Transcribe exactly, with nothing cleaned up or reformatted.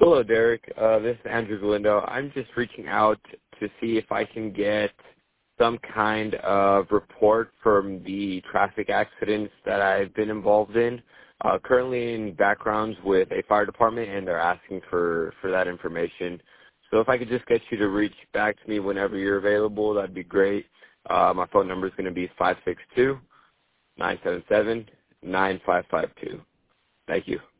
Hello, Derek. Uh, this is Andrew Galindo. I'm just reaching out to see if I can get some kind of report from the traffic accidents that I've been involved in. Uh, currently in backgrounds with a fire department, and they're asking for, for that information. So if I could just get you to reach back to me whenever you're available, that'd be great. Uh, my phone number is going to be five six two, nine seven seven, nine five five two. Thank you.